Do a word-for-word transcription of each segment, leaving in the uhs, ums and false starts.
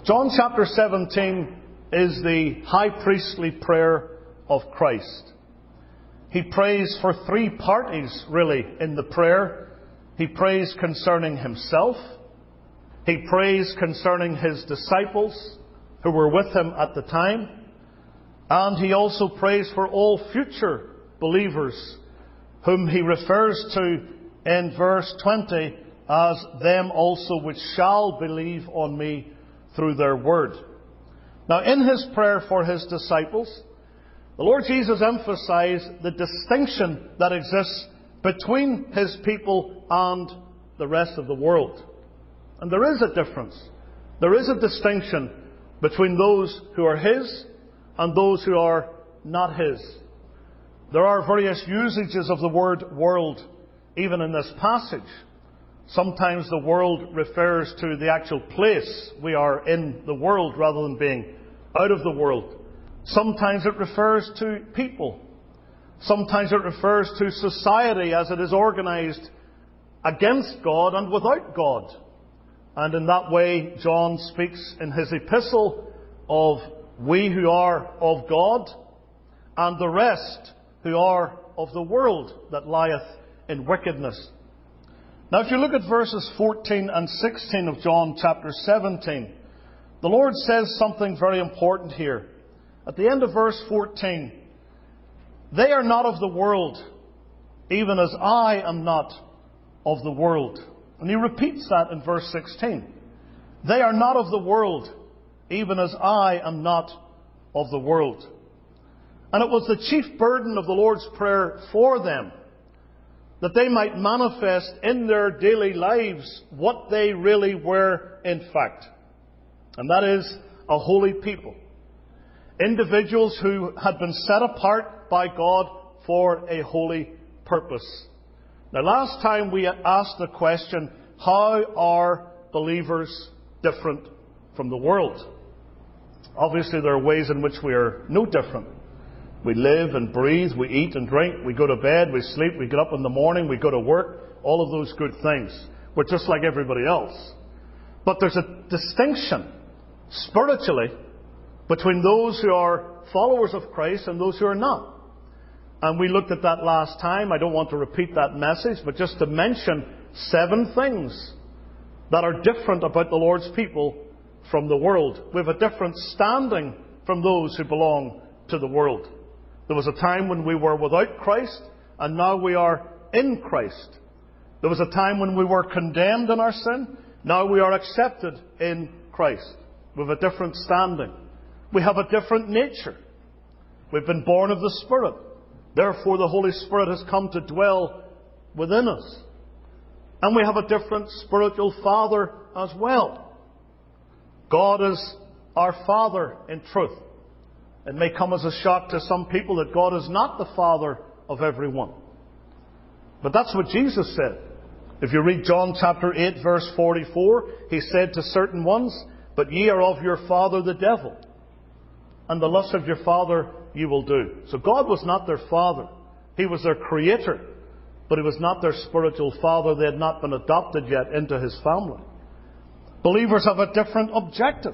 John chapter seventeen is the high priestly prayer of Christ. He prays for three parties, really, in the prayer. He prays concerning himself. He prays concerning his disciples who were with him at the time. And he also prays for all future believers, whom he refers to in verse twenty as them also which shall believe on me through their word. Now, in his prayer for his disciples, the Lord Jesus emphasized the distinction that exists between his people and the rest of the world. And there is a difference. There is a distinction between those who are his and those who are not his. There are various usages of the word world, even in this passage. Sometimes the world refers to the actual place. We are in the world rather than being out of the world. Sometimes it refers to people. Sometimes it refers to society as it is organized against God and without God. And in that way, John speaks in his epistle of we who are of God and the rest who are of the world that lieth in wickedness. Now, if you look at verses fourteen and sixteen of John chapter seventeen, the Lord says something very important here. At the end of verse fourteen, they are not of the world, even as I am not of the world. And he repeats that in verse sixteen. They are not of the world, even as I am not of the world. And it was the chief burden of the Lord's Prayer for them, that they might manifest in their daily lives what they really were in fact. And that is a holy people. Individuals who had been set apart by God for a holy purpose. Now, last time we asked the question, how are believers different from the world? Obviously, there are ways in which we are no different. We live and breathe, we eat and drink, we go to bed, we sleep, we get up in the morning, we go to work, all of those good things. We're just like everybody else. But there's a distinction, spiritually, between those who are followers of Christ and those who are not. And we looked at that last time. I don't want to repeat that message, but just to mention seven things that are different about the Lord's people from the world. We have a different standing from those who belong to the world. There was a time when we were without Christ, and now we are in Christ. There was a time when we were condemned in our sin. Now we are accepted in Christ. We have a different standing. We have a different nature. We've been born of the Spirit. Therefore, the Holy Spirit has come to dwell within us. And we have a different spiritual Father as well. God is our Father in truth. It may come as a shock to some people that God is not the Father of everyone. But that's what Jesus said. If you read John chapter eight, verse forty-four, He said to certain ones, "But ye are of your father the devil, and the lust of your father you will do." So God was not their Father. He was their Creator, but He was not their spiritual Father. They had not been adopted yet into His family. Believers have a different objective.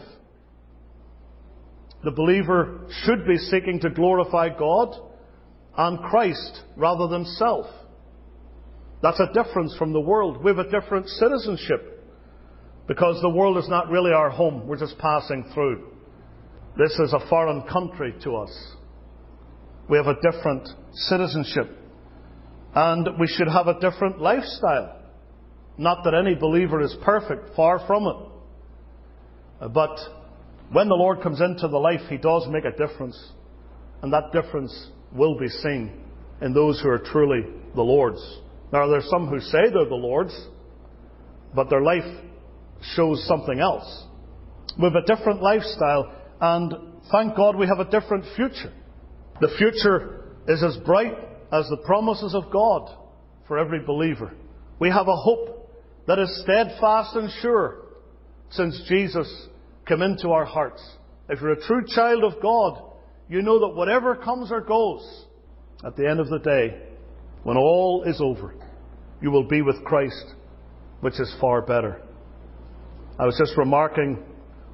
The believer should be seeking to glorify God and Christ rather than self. That's a difference from the world. We have a different citizenship because the world is not really our home. We're just passing through. This is a foreign country to us. We have a different citizenship. And we should have a different lifestyle. Not that any believer is perfect, far from it. But when the Lord comes into the life, He does make a difference. And that difference will be seen in those who are truly the Lord's. Now, there are some who say they're the Lord's, but their life shows something else. We have a different lifestyle, and thank God we have a different future. The future is as bright as the promises of God for every believer. We have a hope that is steadfast and sure since Jesus came into our hearts. If you're a true child of God, you know that whatever comes or goes, at the end of the day, when all is over, you will be with Christ, which is far better. I was just remarking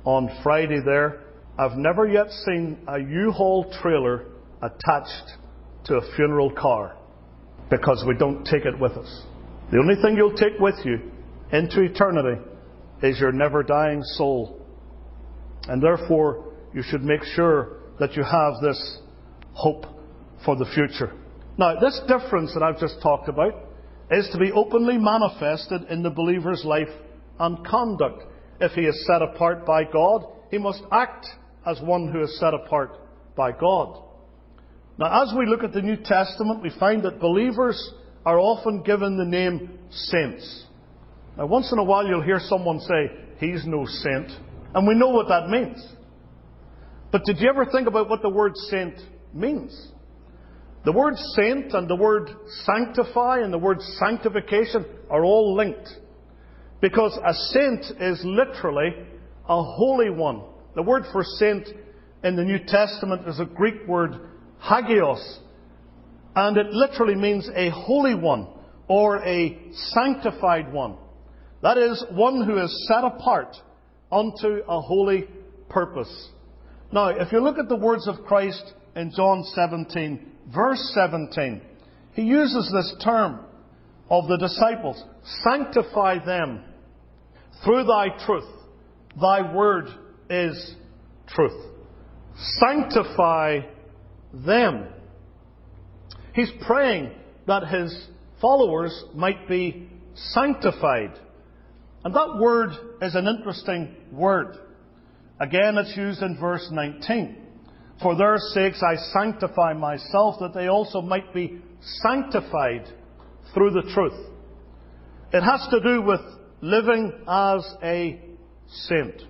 on Friday there, I've never yet seen a U-Haul trailer attached to a funeral car, because we don't take it with us. The only thing you'll take with you into eternity is your never-dying soul. And therefore, you should make sure that you have this hope for the future. Now, this difference that I've just talked about is to be openly manifested in the believer's life and conduct. If he is set apart by God, he must act as one who is set apart by God. Now, as we look at the New Testament, we find that believers are often given the name saints. Now, once in a while you'll hear someone say, he's no saint. And we know what that means. But did you ever think about what the word saint means? The word saint and the word sanctify and the word sanctification are all linked. Because a saint is literally a holy one. The word for saint in the New Testament is a Greek word, hagios. And it literally means a holy one or a sanctified one. That is, one who is set apart unto a holy purpose. Now, if you look at the words of Christ in John seventeen, verse seventeen, he uses this term of the disciples, sanctify them through thy truth. Thy word is truth. Sanctify them. He's praying that his followers might be sanctified. And that word is an interesting word. Again, it's used in verse nineteen. For their sakes I sanctify myself, that they also might be sanctified through the truth. It has to do with living as a saint.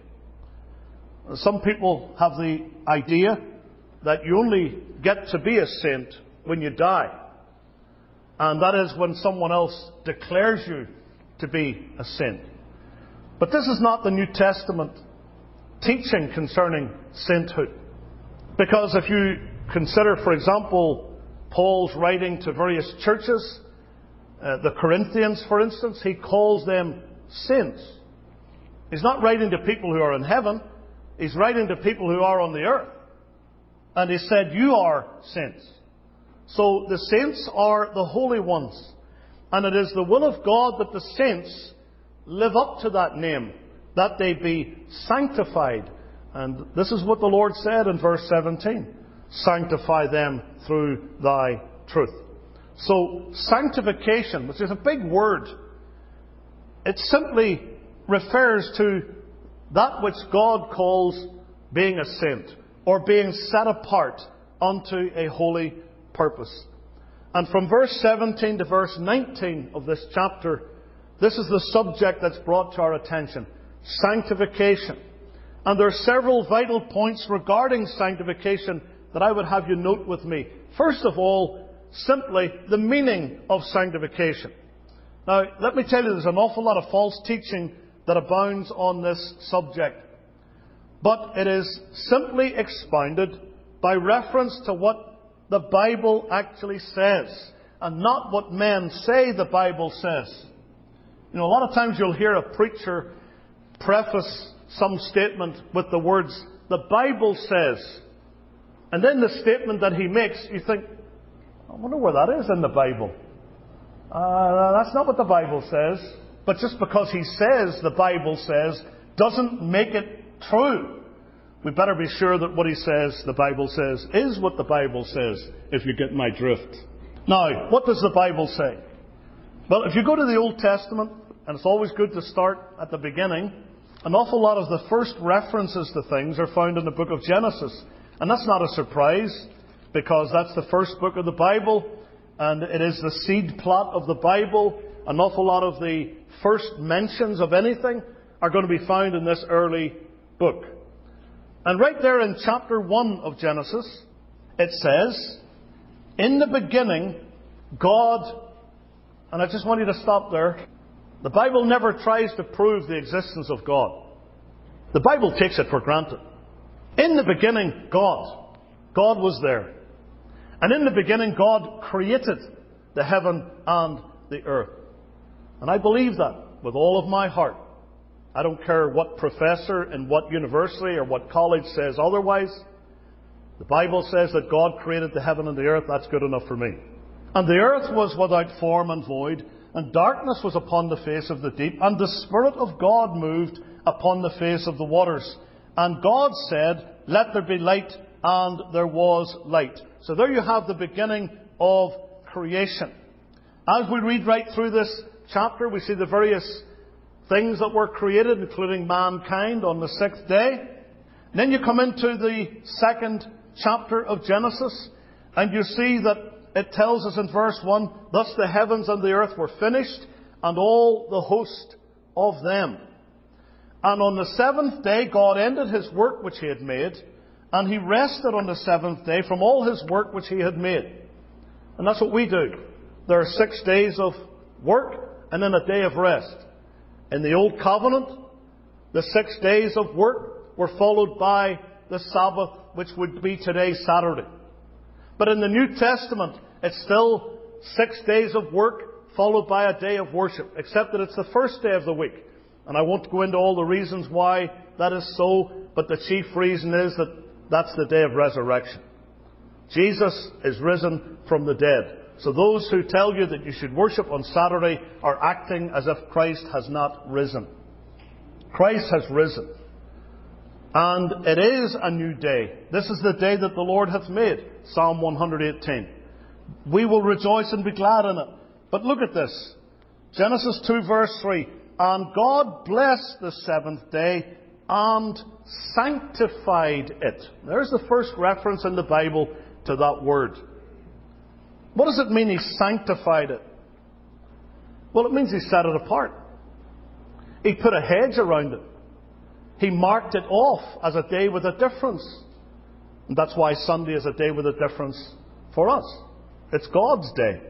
Some people have the idea that you only get to be a saint when you die. And that is when someone else declares you to be a saint. But this is not the New Testament teaching concerning sainthood. Because if you consider, for example, Paul's writing to various churches, uh, the Corinthians, for instance, he calls them saints. He's not writing to people who are in heaven. He's writing to people who are on the earth. And he said, you are saints. So the saints are the holy ones. And it is the will of God that the saints live up to that name, that they be sanctified. And this is what the Lord said in verse seventeen. Sanctify them through thy truth. So sanctification, which is a big word, it simply refers to that which God calls being a saint, or being set apart unto a holy purpose. And from verse seventeen to verse nineteen of this chapter, this is the subject that's brought to our attention. Sanctification. And there are several vital points regarding sanctification that I would have you note with me. First of all, simply the meaning of sanctification. Now, let me tell you, there's an awful lot of false teaching that abounds on this subject. But it is simply expounded by reference to what the Bible actually says, and not what men say the Bible says. You know, a lot of times you'll hear a preacher preface some statement with the words, the Bible says. And then the statement that he makes, you think, I wonder where that is in the Bible. Uh, that's not what the Bible says. But just because he says the Bible says doesn't make it true. We better be sure that what he says, the Bible says, is what the Bible says, if you get my drift. Now, what does the Bible say? Well, if you go to the Old Testament, and it's always good to start at the beginning, an awful lot of the first references to things are found in the book of Genesis. And that's not a surprise, because that's the first book of the Bible, and it is the seed plot of the Bible. An awful lot of the first mentions of anything are going to be found in this early book. And right there in chapter one of Genesis, it says, in the beginning, God... And I just want you to stop there. The Bible never tries to prove the existence of God. The Bible takes it for granted. In the beginning, God. God was there. And in the beginning, God created the heaven and the earth. And I believe that with all of my heart. I don't care what professor in what university or what college says otherwise. The Bible says that God created the heaven and the earth. That's good enough for me. And the earth was without form and void, and darkness was upon the face of the deep, and the Spirit of God moved upon the face of the waters. And God said, let there be light, and there was light. So there you have the beginning of creation. As we read right through this chapter, we see the various things that were created, including mankind, on the sixth day. And then you come into the second chapter of Genesis, and you see that it tells us in verse one, thus the heavens and the earth were finished, and all the host of them. And on the seventh day, God ended His work which He had made, and He rested on the seventh day from all His work which He had made. And that's what we do. There are six days of work, and then a day of rest. In the Old Covenant, the six days of work were followed by the Sabbath, which would be today, Saturday. But in the New Testament, it's still six days of work followed by a day of worship, except that it's the first day of the week. And I won't go into all the reasons why that is so, but the chief reason is that that's the day of resurrection. Jesus is risen from the dead. So those who tell you that you should worship on Saturday are acting as if Christ has not risen. Christ has risen. And it is a new day. This is the day that the Lord hath made. Psalm one eighteen. We will rejoice and be glad in it. But look at this. Genesis two verse three. And God blessed the seventh day and sanctified it. There's the first reference in the Bible to that word. What does it mean He sanctified it? Well, it means He set it apart. He put a hedge around it. He marked it off as a day with a difference. And that's why Sunday is a day with a difference for us. It's God's day.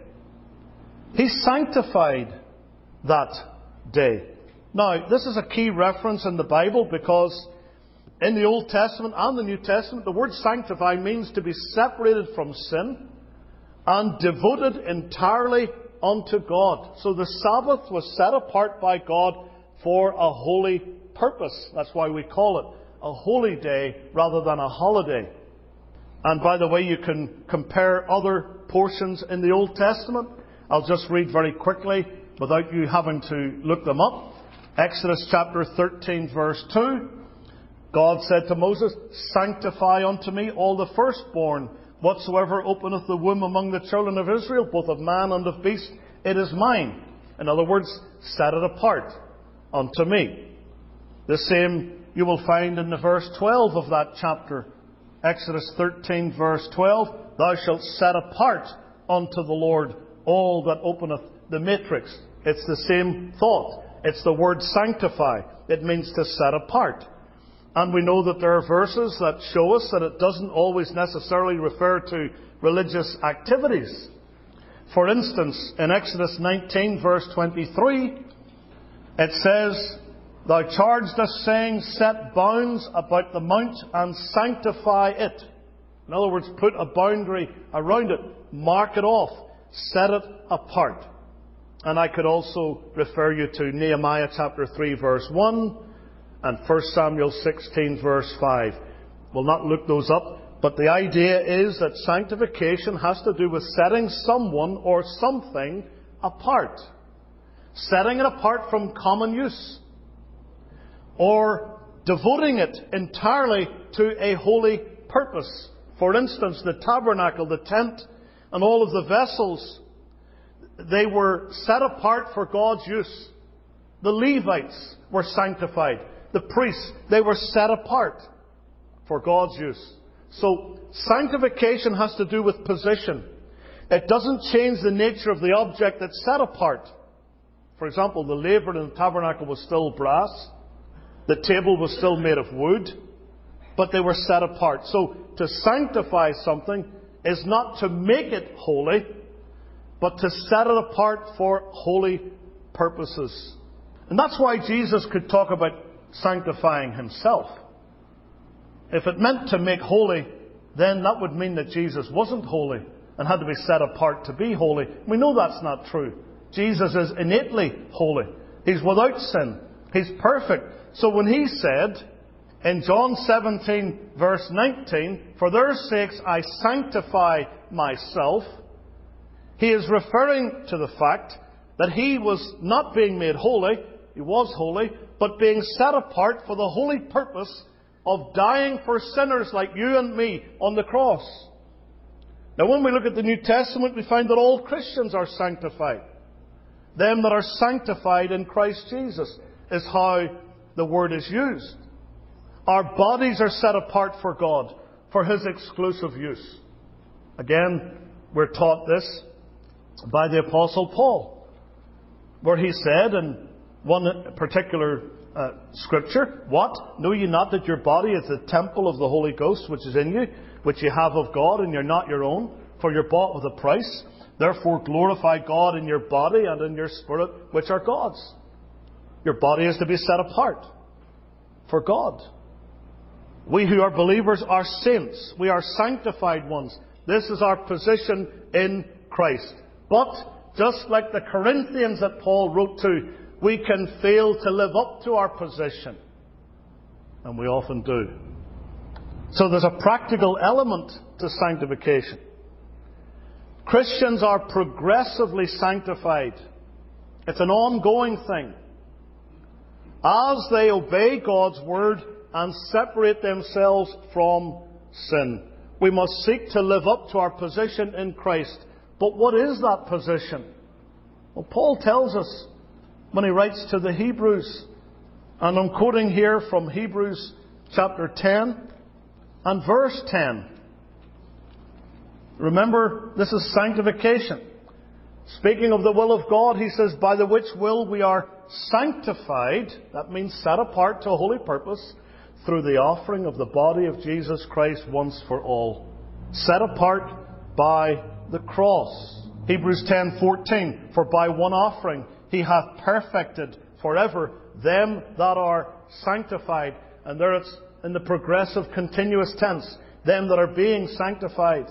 He sanctified that day. Now, this is a key reference in the Bible because in the Old Testament and the New Testament, the word sanctify means to be separated from sin and devoted entirely unto God. So the Sabbath was set apart by God for a holy purpose. That's why we call it a holy day rather than a holiday. And by the way, you can compare other portions in the Old Testament. I'll just read very quickly without you having to look them up. Exodus chapter thirteen verse two. God said to Moses, sanctify unto me all the firstborn, whatsoever openeth the womb among the children of Israel, both of man and of beast, it is mine. In other words, set it apart unto me. The same you will find in the verse twelve of that chapter. Exodus thirteen verse twelve. Thou shalt set apart unto the Lord all that openeth the matrix. It's the same thought. It's the word sanctify. It means to set apart. And we know that there are verses that show us that it doesn't always necessarily refer to religious activities. For instance, in Exodus nineteen verse twenty-three, it says, Thou charged us, saying, set bounds about the mount and sanctify it. In other words, put a boundary around it, mark it off, set it apart. And I could also refer you to Nehemiah chapter three verse one and First Samuel sixteen verse five. We'll not look those up, but the idea is that sanctification has to do with setting someone or something apart. Setting it apart from common use. Or devoting it entirely to a holy purpose. For instance, the tabernacle, the tent, and all of the vessels, they were set apart for God's use. The Levites were sanctified. The priests, they were set apart for God's use. So, sanctification has to do with position. It doesn't change the nature of the object that's set apart. For example, the laver in the tabernacle was still brass. The table was still made of wood. But they were set apart. So, to sanctify something is not to make it holy, but to set it apart for holy purposes. And that's why Jesus could talk about sanctifying Himself. If it meant to make holy, then that would mean that Jesus wasn't holy and had to be set apart to be holy. We know that's not true. Jesus is innately holy. He's without sin. He's perfect. So when He said in John seventeen verse nineteen, "For their sakes I sanctify myself," He is referring to the fact that He was not being made holy, He was holy, but being set apart for the holy purpose of dying for sinners like you and me on the cross. Now when we look at the New Testament, we find that all Christians are sanctified. Them that are sanctified in Christ Jesus is how the word is used. Our bodies are set apart for God, for His exclusive use. Again, we're taught this by the Apostle Paul, where he said in one particular uh, scripture, "What? Know ye not that your body is the temple of the Holy Ghost which is in you, which ye have of God, and you're not your own? For you're bought with a price. Therefore glorify God in your body and in your spirit, which are God's." Your body is to be set apart for God. We who are believers are saints. We are sanctified ones. This is our position in Christ. But, just like the Corinthians that Paul wrote to, we can fail to live up to our position. And we often do. So there's a practical element to sanctification. Christians are progressively sanctified. It's an ongoing thing. As they obey God's Word and separate themselves from sin, we must seek to live up to our position in Christ. But what is that position? Well, Paul tells us when he writes to the Hebrews, and I'm quoting here from Hebrews chapter ten and verse ten. Remember, this is sanctification. Speaking of the will of God, he says, "By the which will we are sanctified," that means set apart to a holy purpose, "through the offering of the body of Jesus Christ once for all." Set apart by the cross. Hebrews ten fourteen, "For by one offering He hath perfected forever them that are sanctified." And there it's in the progressive continuous tense. Them that are being sanctified.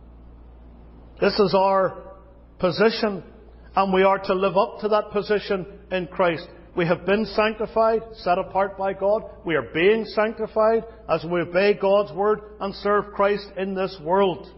This is our position, and we are to live up to that position in Christ. We have been sanctified, set apart by God. We are being sanctified as we obey God's Word and serve Christ in this world.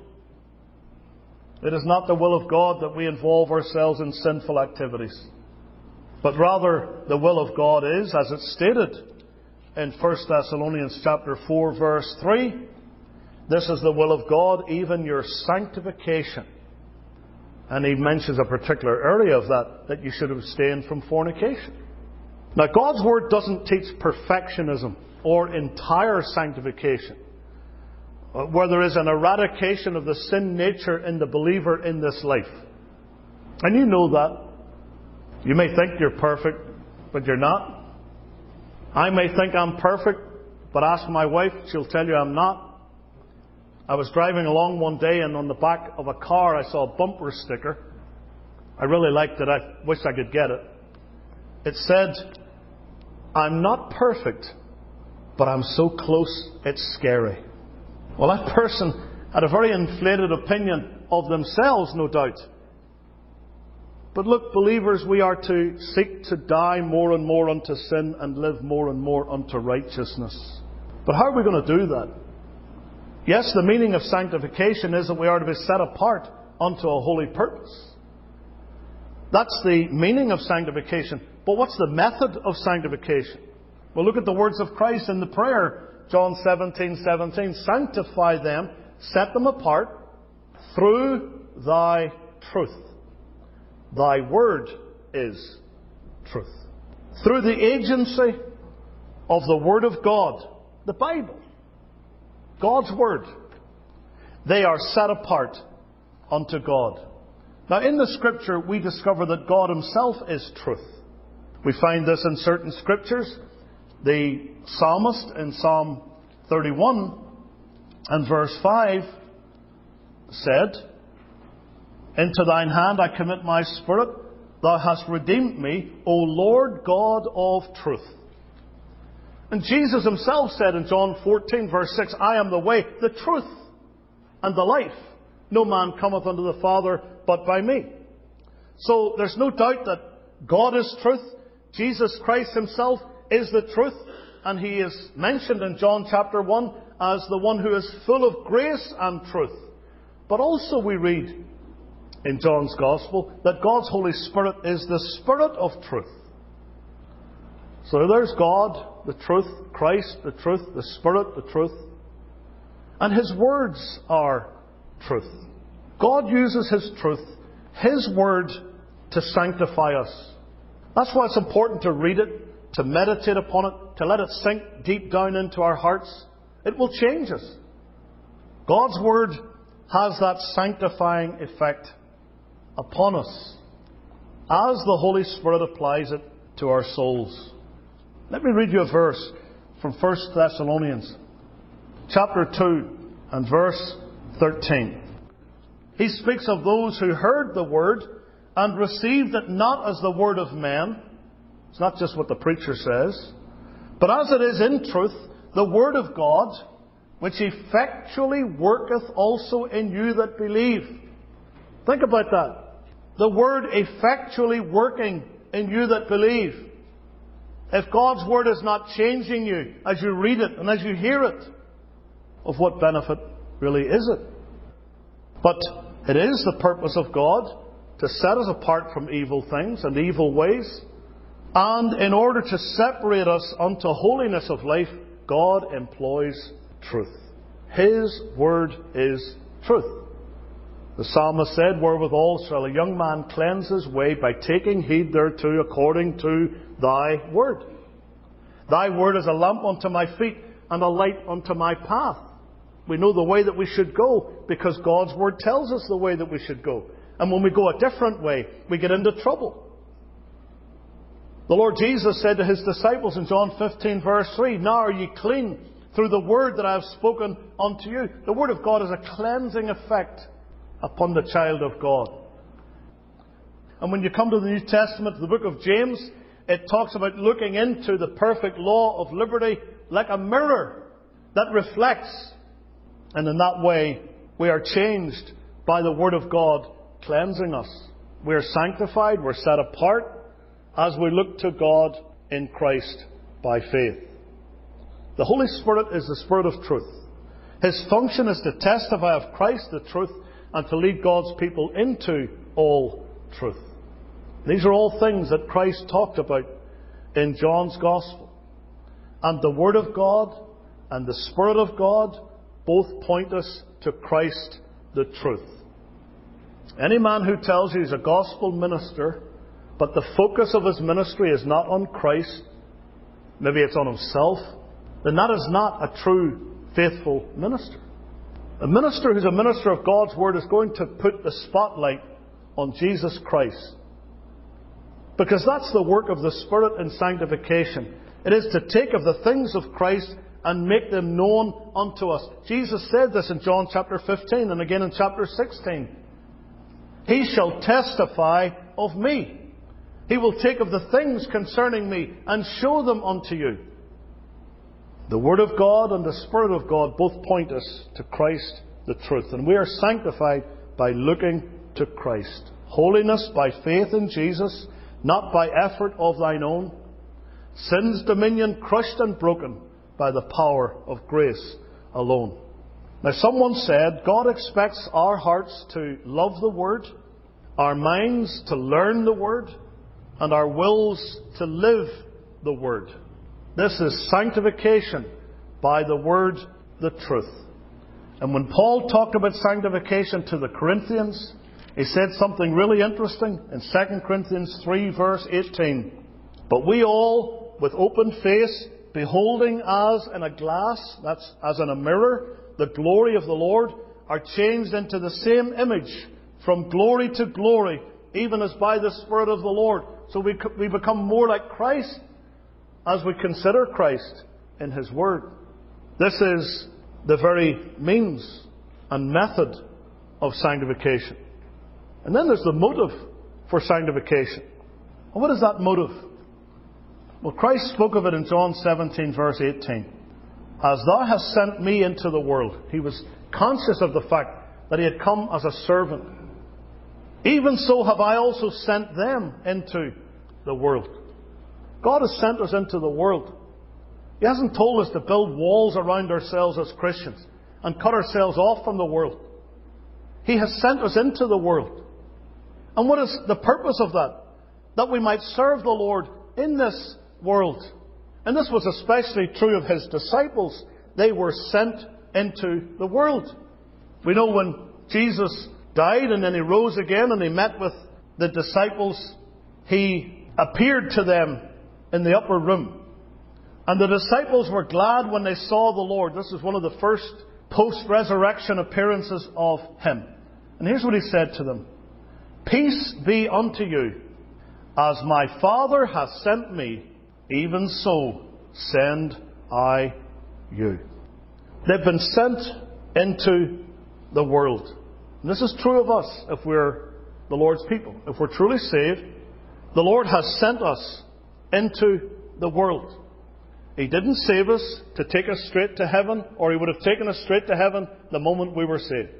It is not the will of God that we involve ourselves in sinful activities, but rather the will of God is, as it's stated in First Thessalonians chapter four, verse three, "This is the will of God, even your sanctification." And he mentions a particular area of that, that you should abstain from fornication. Now, God's Word doesn't teach perfectionism or entire sanctification, where there is an eradication of the sin nature in the believer in this life. And you know that. You may think you're perfect, but you're not. I may think I'm perfect, but ask my wife, she'll tell you I'm not. I was driving along one day, and on the back of a car I saw a bumper sticker. I really liked it. I wish I could get it. It said, "I'm not perfect, but I'm so close it's scary." Well, that person had a very inflated opinion of themselves, no doubt. But look, believers, we are to seek to die more and more unto sin and live more and more unto righteousness. But how are we going to do that? Yes, the meaning of sanctification is that we are to be set apart unto a holy purpose. That's the meaning of sanctification. But what's the method of sanctification? Well, look at the words of Christ in the prayer, John seventeen seventeen. "Sanctify them, set them apart, through thy truth. Thy word is truth." Through the agency of the Word of God, the Bible, God's Word, they are set apart unto God. Now, in the Scripture, we discover that God Himself is truth. We find this in certain Scriptures. The psalmist in Psalm thirty-one and verse five said, "Into thine hand I commit my spirit. Thou hast redeemed me, O Lord God of truth." And Jesus Himself said in John fourteen verse six, "I am the way, the truth, and the life. No man cometh unto the Father but by me." So there's no doubt that God is truth. Jesus Christ Himself is the truth, and He is mentioned in John chapter one as the one who is full of grace and truth. But also we read in John's Gospel that God's Holy Spirit is the Spirit of truth. So there's God, the truth, Christ, the truth, the Spirit, the truth. And His words are truth. God uses His truth, His Word, to sanctify us. That's why it's important to read it, to meditate upon it, to let it sink deep down into our hearts. It will change us. God's Word has that sanctifying effect upon us as the Holy Spirit applies it to our souls. Let me read you a verse from First Thessalonians chapter two and verse thirteen. He speaks of those who heard the Word and received it not as the word of men. It's not just what the preacher says, but as it is in truth, the Word of God, which effectually worketh also in you that believe. Think about that. The Word effectually working in you that believe. If God's Word is not changing you as you read it and as you hear it, of what benefit really is it? But it is the purpose of God to set us apart from evil things and evil ways. And in order to separate us unto holiness of life, God employs truth. His Word is truth. The psalmist said, wherewithal shall a young man cleanse his way, by taking heed thereto according to Thy Word. Thy Word is a lamp unto my feet and a light unto my path. We know the way that we should go because God's Word tells us the way that we should go. And when we go a different way, we get into trouble. The Lord Jesus said to His disciples in John fifteen verse three, now are ye clean through the Word that I have spoken unto you. The Word of God has a cleansing effect upon the child of God. And when you come to the New Testament, the book of James, it talks about looking into the perfect law of liberty like a mirror that reflects. And in that way, we are changed by the Word of God cleansing us. We are sanctified, we're set apart as we look to God in Christ by faith. The Holy Spirit is the Spirit of truth. His function is to testify of Christ, the truth, and to lead God's people into all truth. These are all things that Christ talked about in John's Gospel. And the Word of God and the Spirit of God both point us to Christ, the truth. Any man who tells you he's a gospel minister, but the focus of his ministry is not on Christ, maybe it's on himself, then that is not a true, faithful minister. A minister who's a minister of God's Word is going to put the spotlight on Jesus Christ. Because that's the work of the Spirit in sanctification. It is to take of the things of Christ and make them known unto us. Jesus said this in John chapter fifteen and again in chapter sixteen. He shall testify of me. He will take of the things concerning me and show them unto you. The Word of God and the Spirit of God both point us to Christ, the truth. And we are sanctified by looking to Christ. Holiness by faith in Jesus, not by effort of thine own. Sin's dominion crushed and broken by the power of grace alone. Now someone said, God expects our hearts to love the Word, our minds to learn the Word, and our wills to live the Word. This is sanctification by the Word, the truth. And when Paul talked about sanctification to the Corinthians, he said something really interesting in Second Corinthians three verse eighteen. But we all, with open face, beholding as in a glass, that's as in a mirror, the glory of the Lord, are changed into the same image from glory to glory, even as by the Spirit of the Lord. So we, we become more like Christ as we consider Christ in His Word. This is the very means and method of sanctification. And then there's the motive for sanctification. And what is that motive? Well, Christ spoke of it in John seventeen verse eighteen. As thou hast sent me into the world. He was conscious of the fact that He had come as a servant. Even so have I also sent them into the world. God has sent us into the world. He hasn't told us to build walls around ourselves as Christians and cut ourselves off from the world. He has sent us into the world. And what is the purpose of that? That we might serve the Lord in this world. And this was especially true of His disciples. They were sent into the world. We know when Jesus died and then He rose again and He met with the disciples, He appeared to them in the upper room. And the disciples were glad when they saw the Lord. This is one of the first post-resurrection appearances of Him. And here's what He said to them. Peace be unto you. As my Father hath sent me, even so send I you. They've been sent into the world. And this is true of us if we're the Lord's people. If we're truly saved, the Lord has sent us into the world. He didn't save us to take us straight to heaven, or He would have taken us straight to heaven the moment we were saved.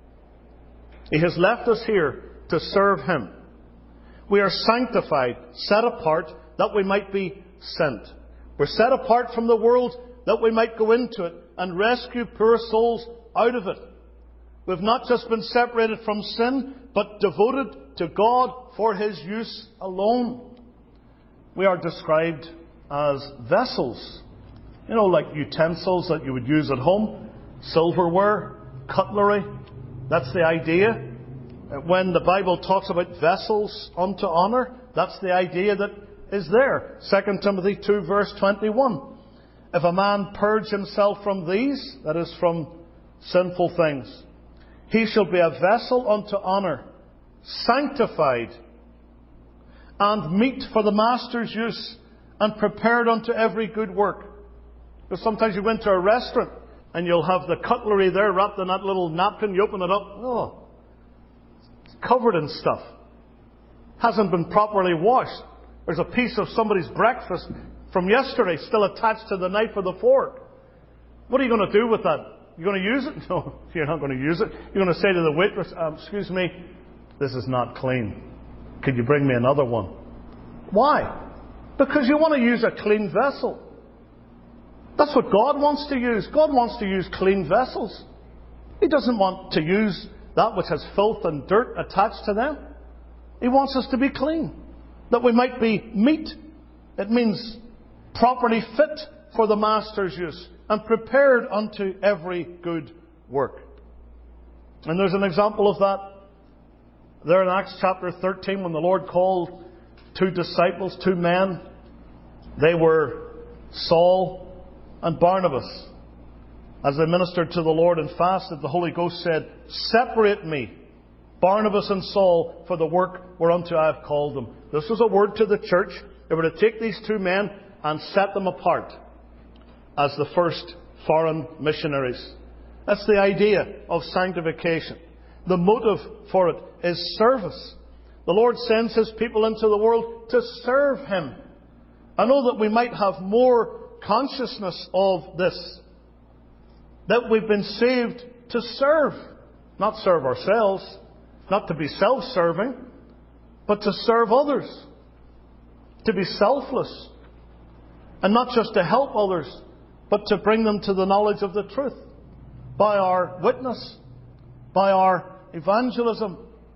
He has left us here to serve Him. We are sanctified, set apart, that we might be sent. We're set apart from the world that we might go into it and rescue poor souls out of it. We've not just been separated from sin, but devoted to God for His use alone. We are described as vessels. You know, like utensils that you would use at home. Silverware, cutlery. That's the idea. When the Bible talks about vessels unto honour, that's the idea that is there. Second Timothy two verse twenty-one. If a man purge himself from these, that is from sinful things, he shall be a vessel unto honour, sanctified, and meet for the master's use, and prepared unto every good work. Because sometimes you go into a restaurant and you'll have the cutlery there wrapped in that little napkin. You open it up, oh, it's covered in stuff. Hasn't been properly washed. There's a piece of somebody's breakfast from yesterday still attached to the knife or the fork. What are you going to do with that? You're going to use it? No, you're not going to use it. You're going to say to the waitress, um, excuse me, this is not clean. Could you bring me another one? Why? Because you want to use a clean vessel. That's what God wants to use. God wants to use clean vessels. He doesn't want to use that which has filth and dirt attached to them. He wants us to be clean, that we might be meet. It means properly fit for the master's use and prepared unto every good work. And there's an example of that there in Acts chapter thirteen when the Lord called two disciples, two men. They were Saul and Barnabas. As they ministered to the Lord and fasted, the Holy Ghost said, separate me, Barnabas and Saul, for the work whereunto I have called them. This was a word to the church. They were to take these two men and set them apart as the first foreign missionaries. That's the idea of sanctification. The motive for it is service. The Lord sends His people into the world to serve Him. I know that we might have more consciousness of this. That we've been saved to serve. Not serve ourselves. Not to be self-serving. But to serve others. To be selfless. And not just to help others, but to bring them to the knowledge of the truth. By our witness. By our evangelism.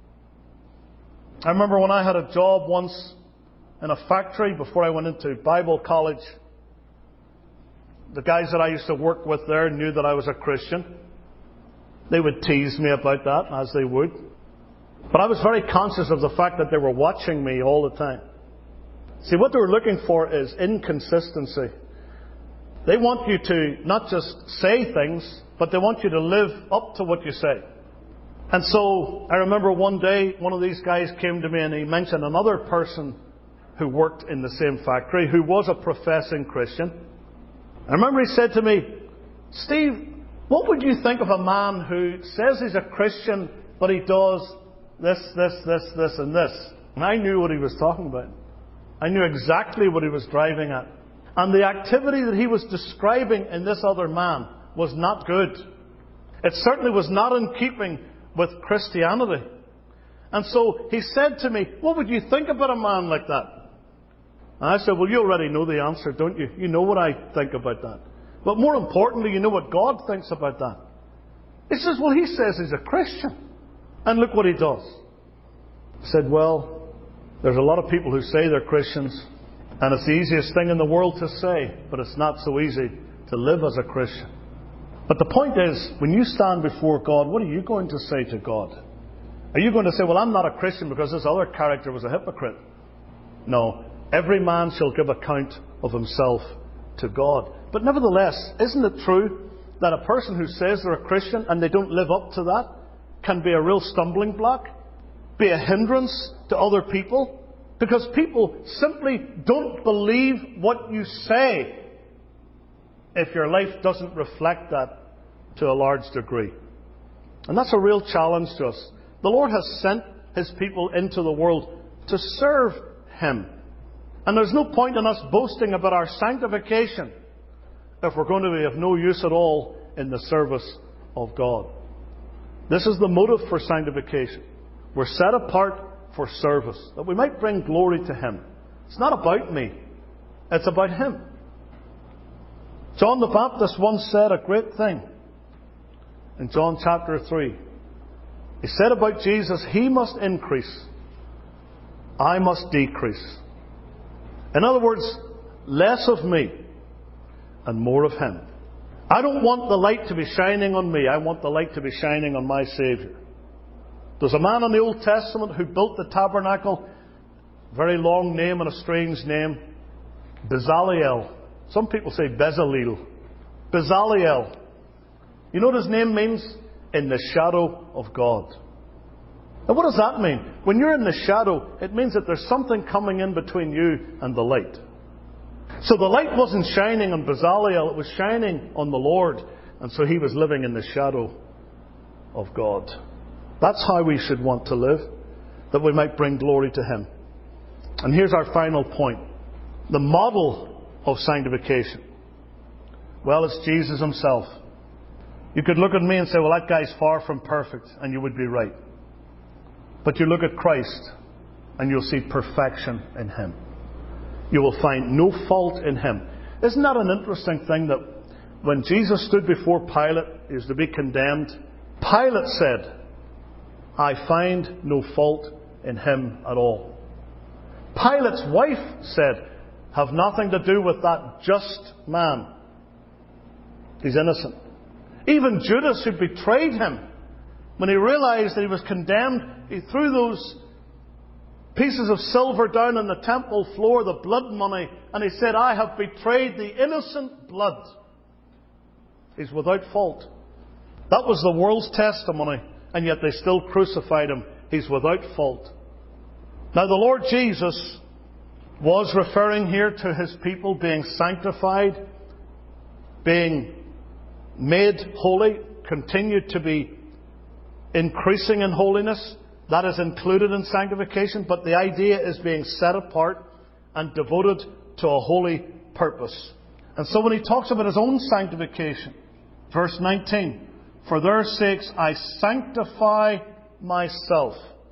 I remember when I had a job once in a factory before I went into Bible college. The guys that I used to work with there knew that I was a Christian. They would tease me about that, as they would. But I was very conscious of the fact that they were watching me all the time. See, what they were looking for is inconsistency. They want you to not just say things, but they want you to live up to what you say. And so I remember one day one of these guys came to me and he mentioned another person who worked in the same factory who was a professing Christian. I remember he said to me, Steve, what would you think of a man who says he's a Christian but he does this, this, this, this and this? And I knew what he was talking about. I knew exactly what he was driving at. And the activity that he was describing in this other man was not good. It certainly was not in keeping with Christianity. And so he said to me, what would you think about a man like that? And I said, well, you already know the answer, don't you? You know what I think about that. But more importantly, you know what God thinks about that. He says, well, he says he's a Christian. And look what he does. He said, well, there's a lot of people who say they're Christians, and it's the easiest thing in the world to say, but it's not so easy to live as a Christian. But the point is, when you stand before God, what are you going to say to God? Are you going to say, well, I'm not a Christian because this other character was a hypocrite? No. Every man shall give account of himself to God. But nevertheless, isn't it true that a person who says they're a Christian and they don't live up to that can be a real stumbling block? Be a hindrance to other people? Because people simply don't believe what you say if your life doesn't reflect that to a large degree. And that's a real challenge to us. The Lord has sent His people into the world to serve Him. And there's no point in us boasting about our sanctification if we're going to be of no use at all in the service of God. This is the motive for sanctification. We're set apart for service, that we might bring glory to Him. It's not about me. It's about Him. John the Baptist once said a great thing in John chapter three. He said about Jesus, He must increase, I must decrease. In other words, less of me and more of Him. I don't want the light to be shining on me. I want the light to be shining on my Saviour. There's a man in the Old Testament who built the tabernacle. Very long name and a strange name. Bezaleel. Some people say Bezaleel. Bezaleel. You know what his name means? In the shadow of God. Now what does that mean? When you're in the shadow, it means that there's something coming in between you and the light. So the light wasn't shining on Bezaleel, it was shining on the Lord. And so he was living in the shadow of God. That's how we should want to live, that we might bring glory to Him. And here's our final point. The model of sanctification. Well, it's Jesus Himself. You could look at me and say, well, that guy's far from perfect, and you would be right. But you look at Christ, and you'll see perfection in Him. You will find no fault in Him. Isn't that an interesting thing that when Jesus stood before Pilate, He was to be condemned, Pilate said, I find no fault in Him at all. Pilate's wife said, have nothing to do with that just man. He's innocent. Even Judas, who betrayed Him, when he realized that he was condemned, he threw those pieces of silver down on the temple floor, the blood money, and he said, I have betrayed the innocent blood. He's without fault. That was the world's testimony, and yet they still crucified Him. He's without fault. Now the Lord Jesus was referring here to His people being sanctified, being made holy, continued to be increasing in holiness. That is included in sanctification, but the idea is being set apart and devoted to a holy purpose. And so when He talks about His own sanctification, verse nineteen, for their sakes I sanctify myself.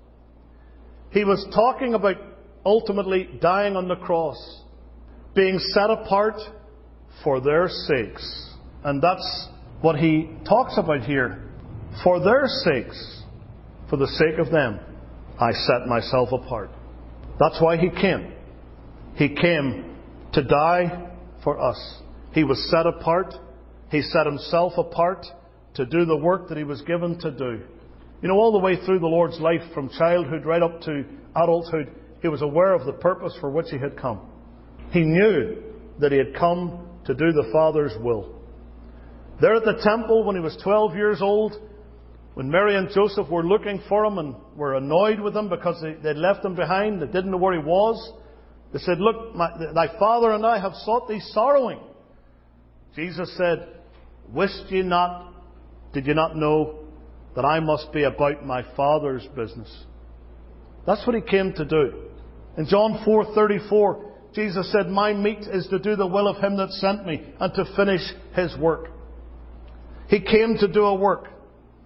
He was talking about ultimately dying on the cross, being set apart for their sakes. And that's what He talks about here. For their sakes, for the sake of them, I set myself apart. That's why He came. He came to die for us. He was set apart. He set Himself apart to do the work that He was given to do. You know, all the way through the Lord's life, from childhood right up to adulthood, He was aware of the purpose for which He had come. He knew that He had come to do the Father's will. There at the temple, when He was twelve years old, when Mary and Joseph were looking for Him and were annoyed with Him because they, they'd left Him behind, they didn't know where He was, they said, look, my, thy father and I have sought Thee sorrowing. Jesus said, wist ye not, did you not know that I must be about my Father's business? That's what He came to do. In John four thirty-four, Jesus said, my meat is to do the will of Him that sent me and to finish His work. He came to do a work.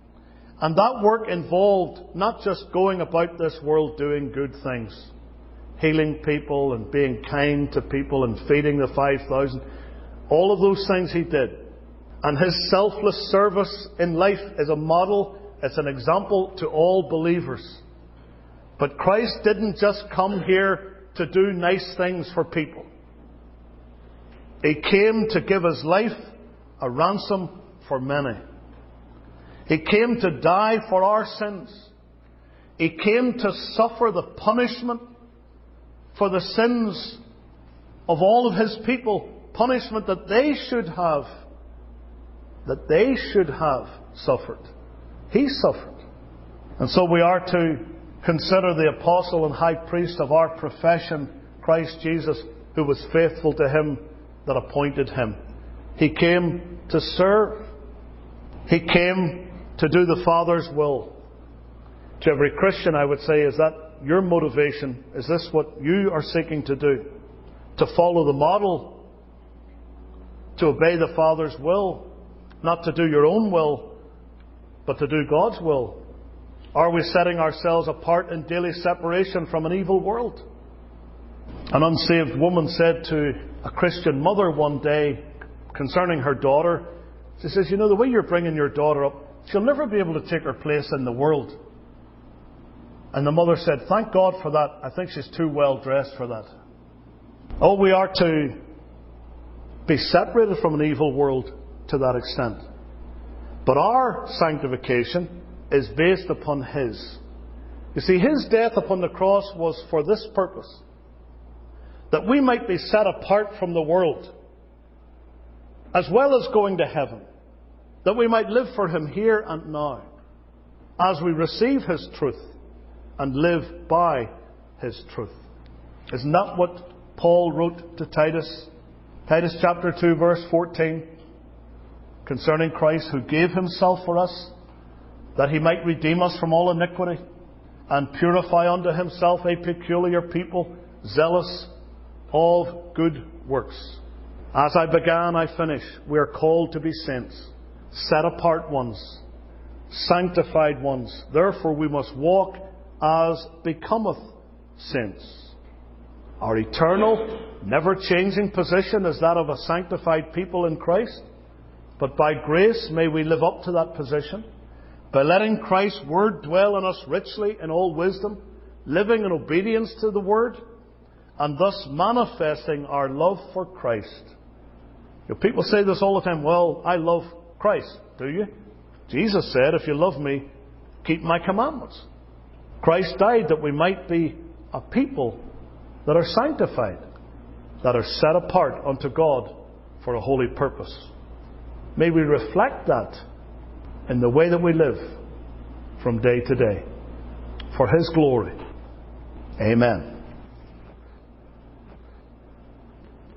And that work involved not just going about this world doing good things. healing people and being kind to people and feeding the five thousand. All of those things He did. And His selfless service in life is a model, it's an example to all believers. But Christ didn't just come here to do nice things for people. He came to give His life a ransom for many. He came to die for our sins. He came to suffer the punishment for the sins of all of His people. Punishment that they should have, that they should have suffered. He suffered. And so we are to consider the apostle and high priest of our profession, Christ Jesus, who was faithful to Him that appointed Him. He came to serve. He came to do the Father's will. To every Christian, I would say, is that your motivation? Is this what you are seeking to do? To follow the model? To obey the Father's will? Not to do your own will, but to do God's will? Are we setting ourselves apart in daily separation from an evil world? An unsaved woman said to a Christian mother one day concerning her daughter, she says, you know, the way you're bringing your daughter up, she'll never be able to take her place in the world. And the mother said, thank God for that. I think she's too well dressed for that. Oh, we are to be separated from an evil world to that extent. But our sanctification is based upon His. You see, His death upon the cross was for this purpose. That we might be set apart from the world, as well as going to heaven. That we might live for Him here and now, as we receive His truth and live by His truth. Isn't that what Paul wrote to Titus? Titus chapter two verse fourteen. Concerning Christ, who gave Himself for us, that He might redeem us from all iniquity, and purify unto Himself a peculiar people, zealous of good works. As I began, I finish. We are called to be saints, set apart ones, sanctified ones. Therefore we must walk as becometh saints. Our eternal, never-changing position is that of a sanctified people in Christ. But by grace may we live up to that position by letting Christ's Word dwell in us richly in all wisdom, living in obedience to the Word, and thus manifesting our love for Christ. You know, people say this all the time, well, I love Christ. Do you? Jesus said, if you love me, keep my commandments. Christ died that we might be a people that are sanctified, that are set apart unto God for a holy purpose. May we reflect that in the way that we live from day to day, for His glory. Amen.